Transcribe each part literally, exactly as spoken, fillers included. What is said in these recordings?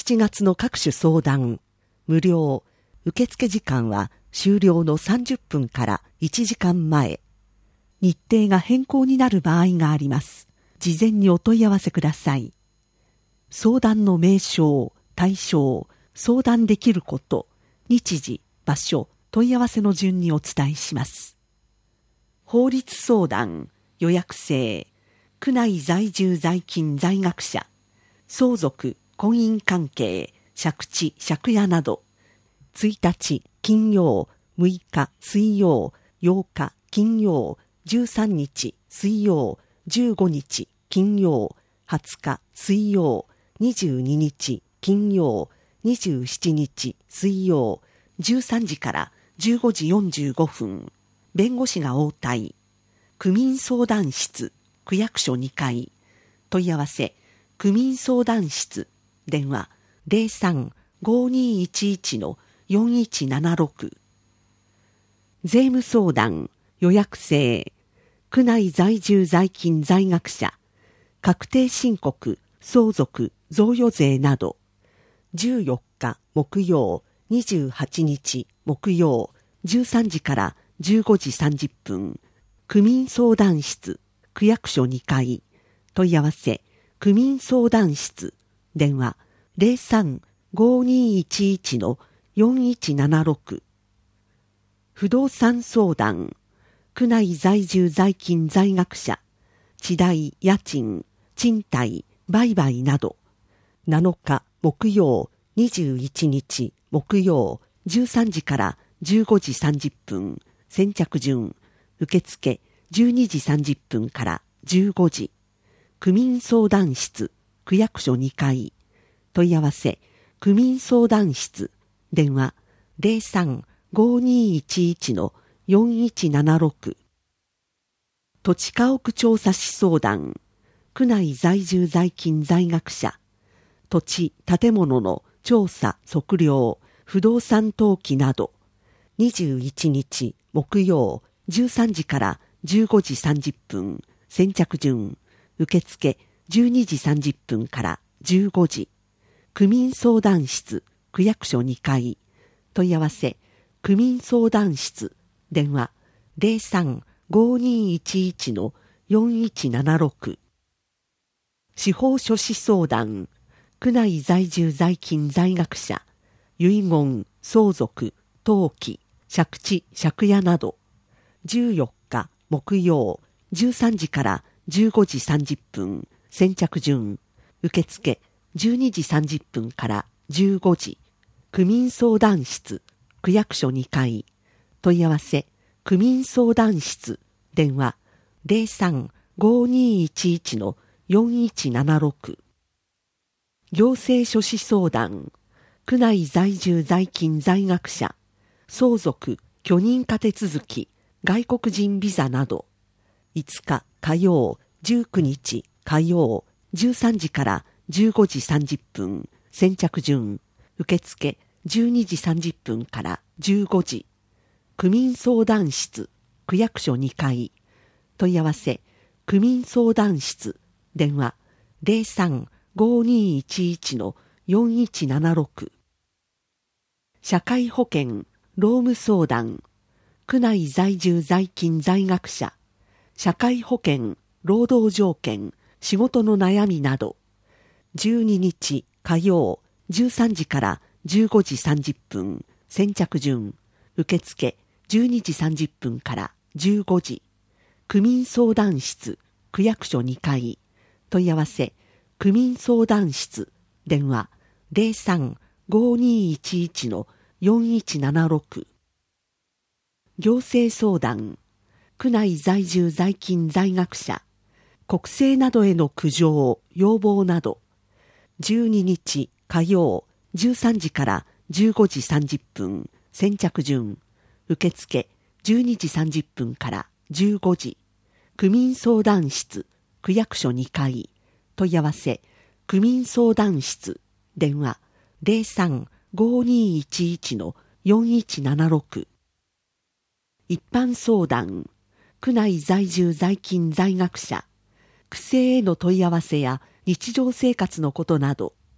しちがつの各種相談、無料、受付時間は終了のさんじゅっぷんからいちじかんまえ。日程が変更になる場合があります。事前にお問い合わせください。相談の名称、対象、相談できること、日時、場所、問い合わせの順にお伝えします。法律相談、予約制、区内在住在勤在学者、相続、婚姻関係、借地、借家など、いちにち金曜、むいか水曜、ようか金曜、じゅうさんにち水曜、じゅうごにち金曜、はつか水曜、にじゅうににち金曜、にじゅうしちにち水曜、じゅうさんじからじゅうごじよんじゅうごふん、弁護士が応対、区民相談室、区役所にかい、問い合わせ、区民相談室、電話 ゼロさん ごーにーいちいち のよんいちななろく。税務相談、予約制、区内在住在勤在学者、確定申告、相続、贈与税など、じゅうよっか木曜、にじゅうはちにち木曜、じゅうさんじからじゅうごじさんじゅっぷん、区民相談室、区役所にかい、問い合わせ、区民相談室、電話 ゼロさん ごーにーいちいち のよんいちななろく。不動産相談、区内在住在勤在学者、地代、家賃、賃貸、売買など、なのか木曜、にじゅういちにち木曜、じゅうさんじからじゅうごじさんじゅっぷん、先着順、受付じゅうにじさんじゅっぷんからじゅうごじ、区民相談室、区役所にかい、問い合わせ、区民相談室、電話 ゼロさん ごーにーいちいち のよんいちななろく。土地家屋調査士相談、区内在住在勤在学者、土地、建物の調査、測量、不動産登記など、にじゅういちにち木曜、じゅうさんじからじゅうごじさんじゅっぷん、先着順、受付じゅうにじさんじゅっぷんからじゅうごじ、区民相談室、区役所にかい、問い合わせ、区民相談室、電話 ゼロさん ごーにーいちいち のよんいちななろく。司法書士相談、区内在住在勤在学者、遺言、相続、登記、借地、借家など、じゅうよっか木曜、じゅうさんじからじゅうごじさんじゅっぷん、先着順、受付じゅうにじさんじゅっぷんからじゅうごじ、区民相談室、区役所にかい、問い合わせ、区民相談室、電話 ゼロさん ごーにーいちいち のよんいちななろく。行政書士相談、区内在住在勤在学者、相続、許認可手続き、外国人ビザなど、いつか火曜、じゅうくにち火曜、じゅうさんじからじゅうごじさんじゅっぷん、先着順、受付じゅうにじさんじゅっぷんからじゅうごじ、区民相談室、区役所にかい、問い合わせ、区民相談室、電話 ゼロさん ごーにーいちいち のよんいちななろく。社会保険、労務相談、区内在住在勤在学者、社会保険、労働条件、仕事の悩みなど、じゅうににち火曜、じゅうさんじからじゅうごじさんじゅっぷん、先着順、受付じゅうにじさんじゅっぷんからじゅうごじ、区民相談室、区役所にかい、問い合わせ、区民相談室、電話 ゼロさん ごーにーいちいち のよんいちななろく。行政相談、区内在住在勤在学者、国政などへの苦情、要望など、じゅうににち火曜、じゅうさんじからじゅうごじさんじゅっぷん、先着順、受付じゅうにじさんじゅっぷんからじゅうごじ、区民相談室、区役所にかい、問い合わせ、区民相談室、電話 ゼロさん ごーにーいちいち のよんいちななろく。一般相談、区内在住在勤在学者、区政への問い合わせや日常生活のことなど、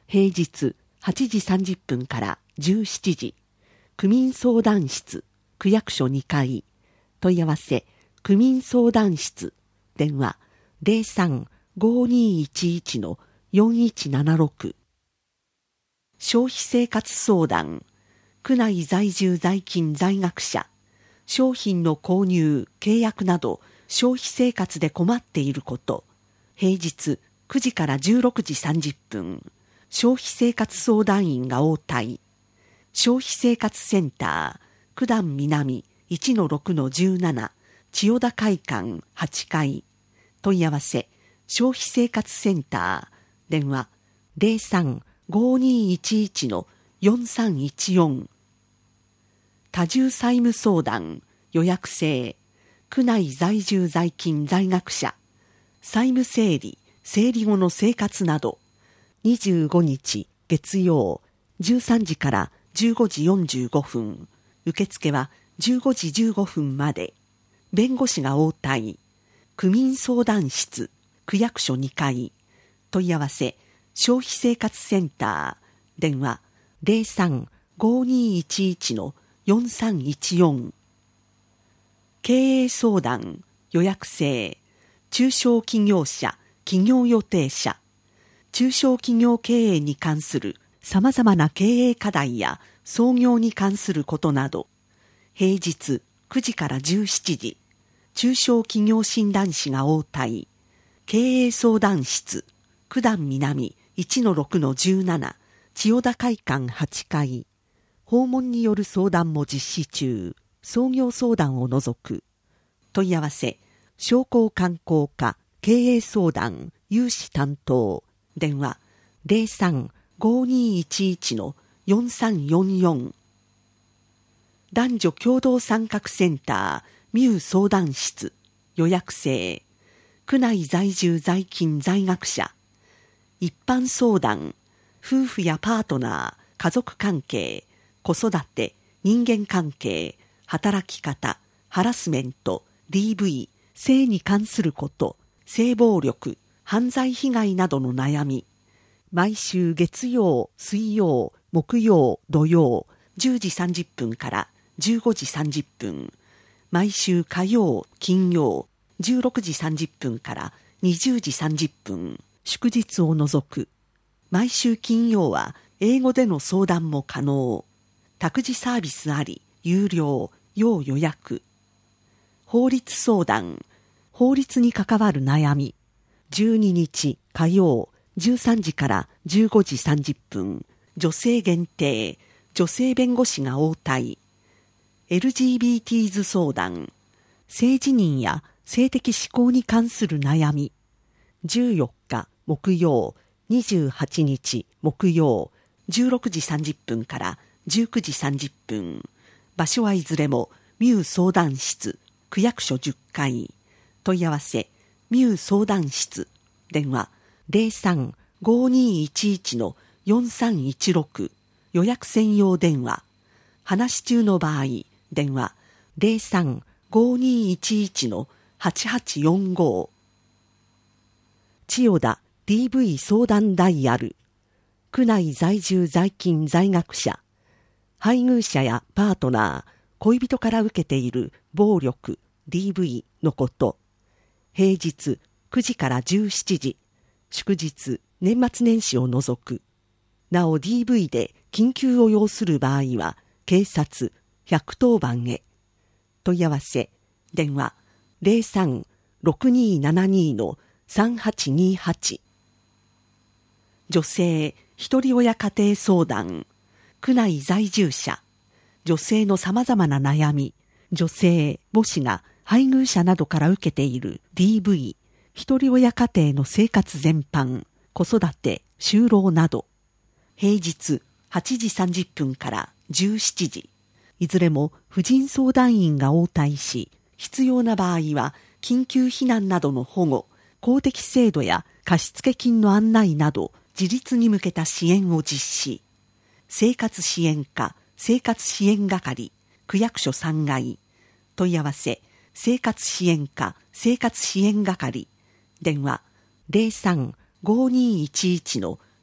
平日はちじさんじゅっぷんからじゅうしちじ、区民相談室、区役所にかい、問い合わせ、区民相談室、電話 ゼロさん ごーにーいちいち のよんいちななろく。消費生活相談、区内在住在勤在学者、商品の購入、契約など消費生活で困っていること、平日くじからじゅうろくじさんじゅっぷん、消費生活相談員が応対。消費生活センター、九段南 いちのろくのじゅうなな、千代田会館はちかい。問い合わせ、消費生活センター、電話ゼロさん ごーにーいちいち のよんさんいちよん。多重債務相談、予約制、区内在住在勤在学者、債務整理、整理後の生活など、にじゅうごにち月曜じゅうさんじからじゅうごじよんじゅうごふん、受付はじゅうごじじゅうごふんまで。弁護士が応対。区民相談室、区役所にかい。問い合わせ、消費生活センター、電話ゼロさん ごーにーいちいち のよんさんいちよん。経営相談、予約制、中小企業者、企業予定者、中小企業経営に関する様々な経営課題や創業に関することなど、平日くじからじゅうしちじ、中小企業診断士が応対。経営相談室、九段南 いちのろくのじゅうなな、千代田会館はちかい。訪問による相談も実施中。創業相談を除く。問い合わせ、商工観光課、経営相談、融資担当。電話ゼロさん ごーにーいちいち のよんさんよんよん。男女共同参画センター、ミュー相談室、予約制、区内在住在勤在学者、一般相談、夫婦やパートナー、家族関係、子育て、人間関係、働き方、ハラスメント、ディーブイ、性に関すること、性暴力、犯罪被害などの悩み、毎週月曜、水曜、木曜、土曜、じゅうじさんじゅっぷんからじゅうごじさんじゅっぷん、毎週火曜、金曜、じゅうろくじさんじゅっぷんからにじゅうじさんじゅっぷん、祝日を除く。毎週金曜は英語での相談も可能。託児サービスあり、有料、要予約。法律相談、法律に関わる悩み。じゅうににち火曜、じゅうさんじからじゅうごじさんじゅっぷん、女性限定、女性弁護士が応対。エルジービーティーズ 相談、性自認や性的指向に関する悩み。じゅうよっか木曜、にじゅうはちにち木曜、じゅうろくじさんじゅっぷんからじゅうくじさんじゅっぷん。場所はいずれもミュー相談室、区役所じゅっかい。問い合わせ、ミュー相談室、電話ゼロさん ごーにーいちいち のよんさんいちろく。予約専用電話。話し中の場合、電話ゼロさん ごーにーいちいち のはちはちよんご。千代田 ディーブイ 相談ダイヤル。区内在住在勤在学者。配偶者やパートナー、恋人から受けている暴力 ディーブイ のこと。平日くじからじゅうしちじ、祝日、年末年始を除く。なお ディーブイ で緊急を要する場合は、警察、ひゃくとおばんへ。問い合わせ、電話ゼロさん ろくにーななにのさんはちにはち。女性、一人親家庭相談、区内在住者、女性の様々な悩み、女性、母子が配偶者などから受けている ディーブイ、一人親家庭の生活全般、子育て、就労など、平日はちじさんじゅっぷんからじゅうしちじ、いずれも婦人相談員が応対し、必要な場合は緊急避難などの保護、公的制度や貸付金の案内など自立に向けた支援を実施。生活支援課、生活支援係、区役所さんがい。問い合わせ、生活支援課、生活支援係。電話ゼロさん ごーにーいちいちの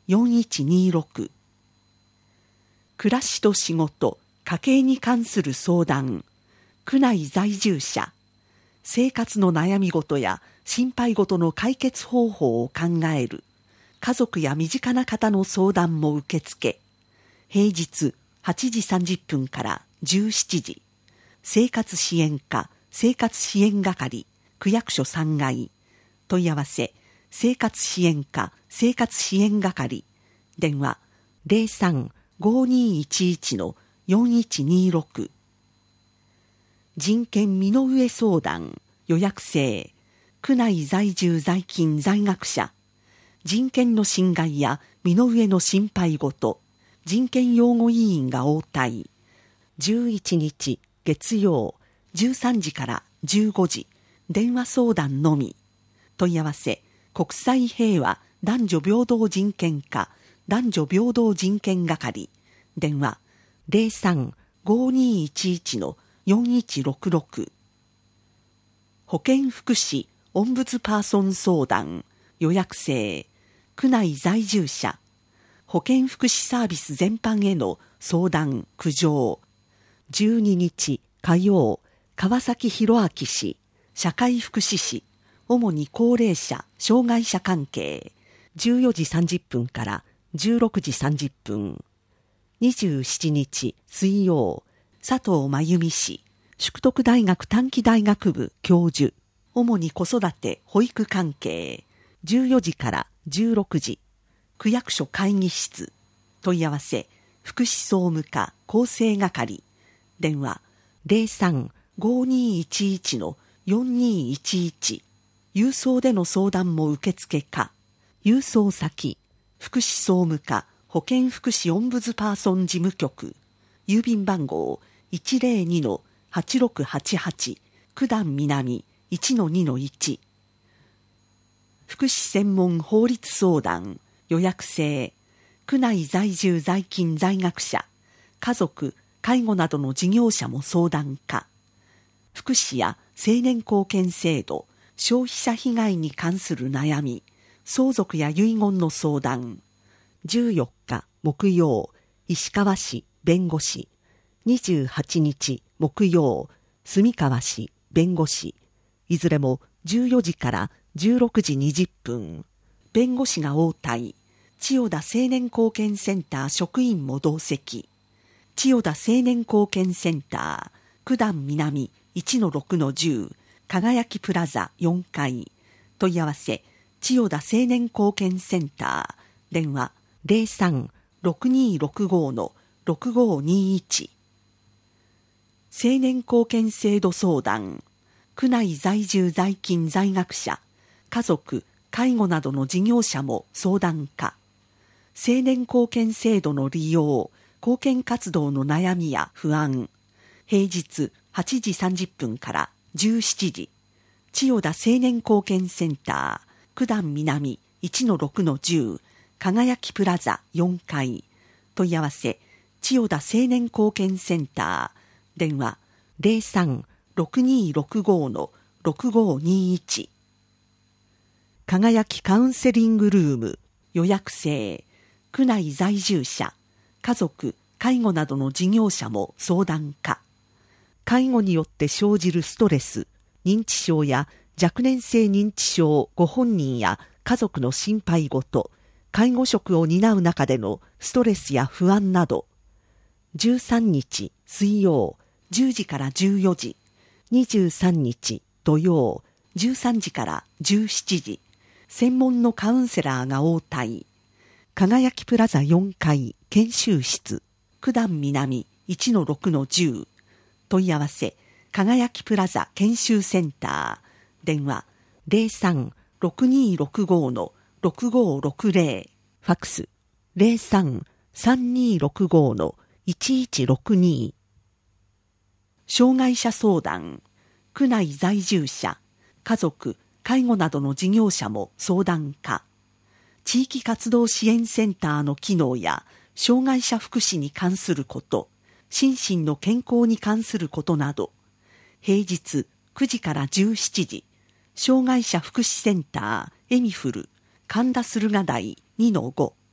よんいちにろく。暮らしと仕事、家計に関する相談、区内在住者、生活の悩み事や心配事の解決方法を考える、家族や身近な方の相談も受け付け、平日はちじさんじゅっぷんからじゅうしちじ、生活支援課、生活支援係、区役所さんがい、問い合わせ、生活支援課、生活支援係、電話 ゼロさん ごにいちいち よんいちにろく。人権身の上相談、予約制、区内在住在勤在学者、人権の侵害や身の上の心配事、人権擁護委員が応対。じゅういちにち月曜じゅうさんじからじゅうごじ、電話相談のみ。問い合わせ、国際平和男女平等人権課男女平等人権係、電話 ゼロさん ごにいちいち よんいちろくろく。保健福祉オンブツパーソン相談、予約制、区内在住者、保健福祉サービス全般への相談・苦情。じゅうににち火曜、川崎弘明市、社会福祉士、主に高齢者、障害者関係、じゅうよじさんじゅっぷんからじゅうろくじさんじゅっぷん。にじゅうしちにち水曜、佐藤真由美氏、淑徳大学短期大学部教授、主に子育て・保育関係、じゅうよじからじゅうろくじ、区役所会議室、問い合わせ、福祉総務課構成係、電話 ゼロさん ごにいちいち よんにいちいち。郵送での相談も受付か、郵送先、福祉総務課保健福祉オンブズパーソン事務局、郵便番号 いちぜろにのはちろくはちはち、九段南 いちのにのいち。福祉専門法律相談、予約制、区内在住在勤在学者、家族、介護などの事業者も相談可。福祉や青年貢献制度、消費者被害に関する悩み、相続や遺言の相談。じゅうよっか木曜、石川市弁護士。にじゅうはちにち木曜、住川市弁護士。いずれもじゅうよじからじゅうろくじにじゅっぷん。弁護士が応対。千代田青年貢献センター職員も同席。千代田青年貢献センター、九段南 いちのろくのじゅう、輝きプラザよんかい。問い合わせ、千代田青年貢献センター、電話 ゼロさん ろくにろくごのろくごにいち。青年貢献制度相談、区内在住在勤在学者、家族、介護などの事業者も相談可。青年貢献制度の利用、貢献活動の悩みや不安。平日はちじさんじゅっぷんからじゅうしちじ、千代田青年貢献センター、九段南 いちのろくのじゅう、輝きプラザよんかい。問い合わせ、千代田青年貢献センター、電話 ゼロさん ろくにろくごのろくごにいち。輝きカウンセリングルーム、予約制、区内在住者、家族、介護などの事業者も相談可。介護によって生じるストレス、認知症や若年性認知症ご本人や家族の心配事、介護職を担う中でのストレスや不安など、じゅうさんにち水曜じゅうじからじゅうよじ、にじゅうさんにち土曜じゅうさんじからじゅうしちじ、専門のカウンセラーが応対。輝きプラザよんかい研修室、九段南 いちのろくのじゅう。問い合わせ、輝きプラザ研修センター、電話 ゼロさん ろくにろくごのろくごろくぜろ、ファックス ゼロさん さんにろくごのいちいちろくに。障害者相談、区内在住者、家族、介護などの事業者も相談可。地域活動支援センターの機能や障害者福祉に関すること、心身の健康に関することなど、平日くじからじゅうしちじ、障害者福祉センターエミフル神田駿河台 にのご、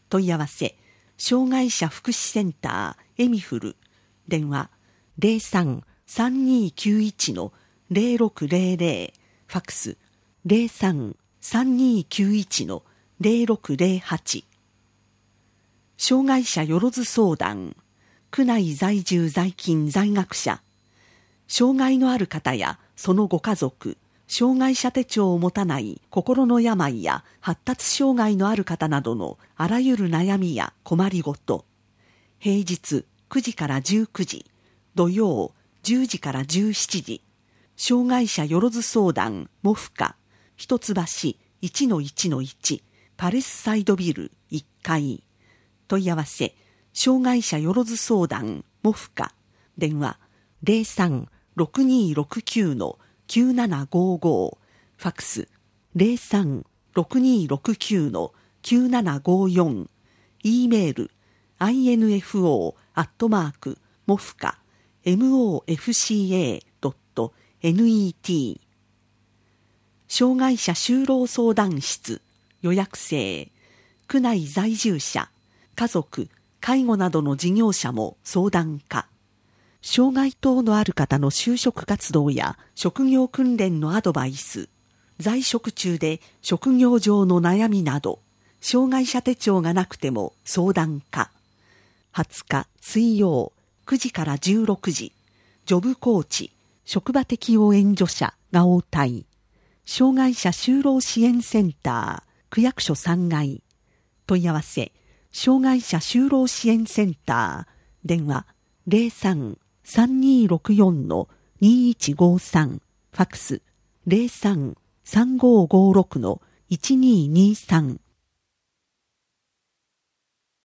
問い合わせ障害者福祉センターエミフル、電話 ゼロさん さんにーきゅういち ゼロろくゼロゼロ、ファックス ゼロさん さんにーきゅういち ゼロろくゼロはち。障害者よろず相談、区内在住在勤在学者、障害のある方やそのご家族、障害者手帳を持たない心の病や発達障害のある方などのあらゆる悩みや困りごと。平日くじからじゅうくじ、土曜じゅうじからじゅうしちじ。障害者よろず相談モフカ、一橋 いちのいちのいち パレスサイドビルいっかい。問い合わせ障害者よろず相談モフカ、電話ゼロさん ろくにーろくきゅう きゅうななごーごー、ファックス ゼロさん ろくにーろくきゅう きゅうななごーよん、e メール アイエヌエフオー アットマークモフカ モフカ ドット ネット。 障害者就労相談室予約制、区内在住者、家族、介護などの事業者も相談可。障害等のある方の就職活動や職業訓練のアドバイス、在職中で職業上の悩みなど、障害者手帳がなくても相談可。はつか水曜くじからじゅうろくじ、ジョブコーチ、職場適応援助者が応対。障害者就労支援センター、区役所さんがい。問い合わせ、障害者就労支援センター、電話ゼロさん さんにーろくよん にーいちごーさん、ファックスゼロさん さんごーごーろく いちにーにーさん。